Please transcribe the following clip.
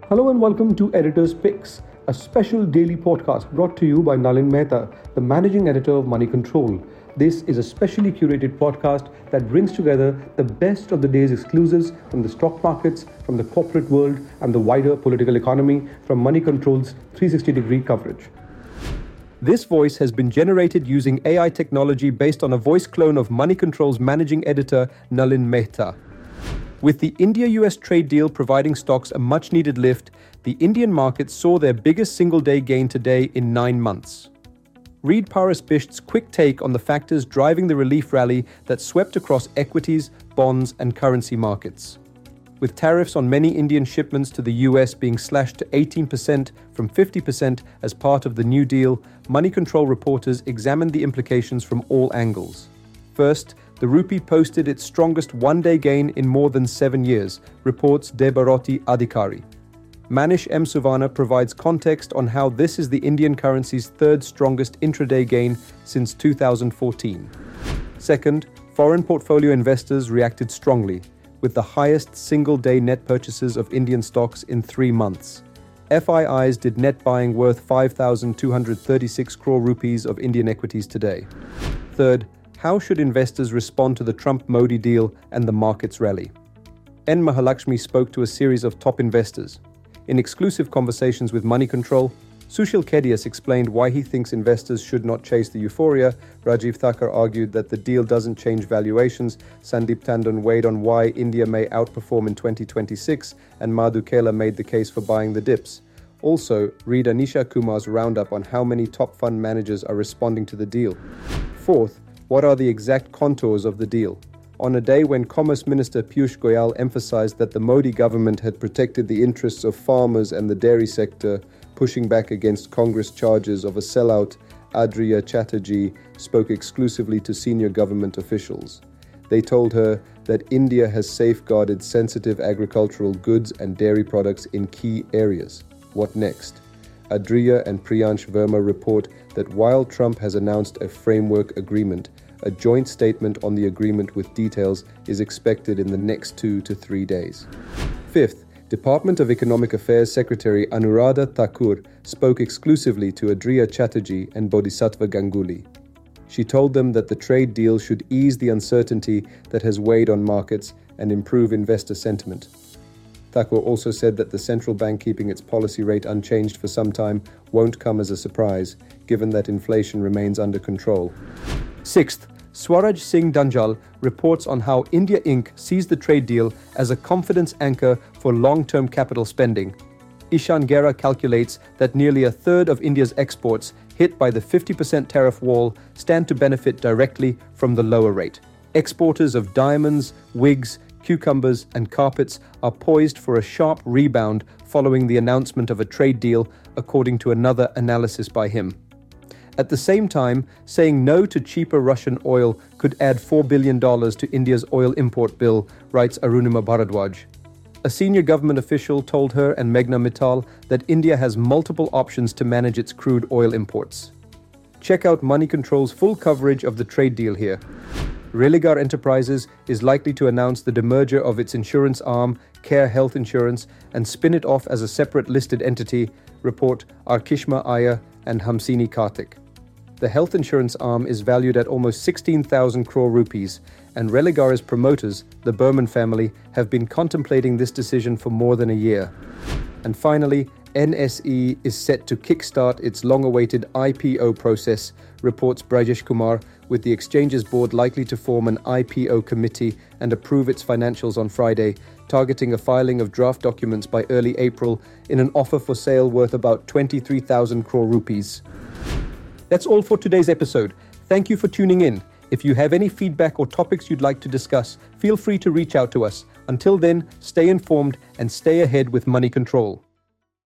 Hello and welcome to Editor's Picks, a special daily podcast brought to you by Nalin Mehta, the managing editor of Money Control. This is a specially curated podcast that brings together the best of the day's exclusives from the stock markets, from the corporate world, and the wider political economy from Money Control's 360-degree coverage. This voice has been generated using AI technology based on a voice clone of Money Control's managing editor, Nalin Mehta. With the India-US trade deal providing stocks a much-needed lift, the Indian markets saw their biggest single-day gain today in 9 months. Read Paras Bisht's quick take on the factors driving the relief rally that swept across equities, bonds, and currency markets. With tariffs on many Indian shipments to the US being slashed to 18% from 50% as part of the New Deal, Money Control reporters examined the implications from all angles. First, the rupee posted its strongest one-day gain in more than 7 years, reports Debaroti Adhikari. Manish M. Suvana provides context on how this is the Indian currency's third strongest intraday gain since 2014. Second, foreign portfolio investors reacted strongly, with the highest single-day net purchases of Indian stocks in 3 months. FIIs did net buying worth 5,236 crore rupees of Indian equities today. Third, how should investors respond to the Trump-Modi deal and the market's rally? N. Mahalakshmi spoke to a series of top investors. In exclusive conversations with Money Control, Sushil Kedias explained why he thinks investors should not chase the euphoria. Rajiv Thakur argued that the deal doesn't change valuations. Sandeep Tandon weighed on why India may outperform in 2026, and Madhu Kela made the case for buying the dips. Also, read Anisha Kumar's roundup on how many top fund managers are responding to the deal. Fourth, what are the exact contours of the deal? On a day when Commerce Minister Piyush Goyal emphasized that the Modi government had protected the interests of farmers and the dairy sector, pushing back against Congress charges of a sellout, Adriya Chatterjee spoke exclusively to senior government officials. They told her that India has safeguarded sensitive agricultural goods and dairy products in key areas. What next? Adriya and Priyansh Verma report that while Trump has announced a framework agreement, a joint statement on the agreement with details is expected in the next 2 to 3 days. Fifth, Department of Economic Affairs Secretary Anuradha Thakur spoke exclusively to Adriya Chatterjee and Bodhisattva Ganguly. She told them that the trade deal should ease the uncertainty that has weighed on markets and improve investor sentiment. Thakur also said that the central bank keeping its policy rate unchanged for some time won't come as a surprise, given that inflation remains under control. Sixth, Swaraj Singh Danjal reports on how India Inc. sees the trade deal as a confidence anchor for long-term capital spending. Ishan Gera calculates that nearly a third of India's exports hit by the 50% tariff wall stand to benefit directly from the lower rate. Exporters of diamonds, wigs, cucumbers, and carpets are poised for a sharp rebound following the announcement of a trade deal, according to another analysis by him. At the same time, saying no to cheaper Russian oil could add $4 billion to India's oil import bill, writes Arunima Bharadwaj. A senior government official told her and Meghna Mittal that India has multiple options to manage its crude oil imports. Check out Money Control's full coverage of the trade deal here. Religare Enterprises is likely to announce the demerger of its insurance arm, Care Health Insurance, and spin it off as a separate listed entity, report Arkishma Iyer and Hamsini Karthik. The health insurance arm is valued at almost 16,000 crore rupees, and Religare's promoters, the Berman family, have been contemplating this decision for more than a year. And finally, NSE is set to kickstart its long-awaited IPO process, reports Brajesh Kumar, with the exchange's board likely to form an IPO committee and approve its financials on Friday, targeting a filing of draft documents by early April in an offer for sale worth about 23,000 crore rupees. That's all for today's episode. Thank you for tuning in. If you have any feedback or topics you'd like to discuss, feel free to reach out to us. Until then, stay informed and stay ahead with Money Control.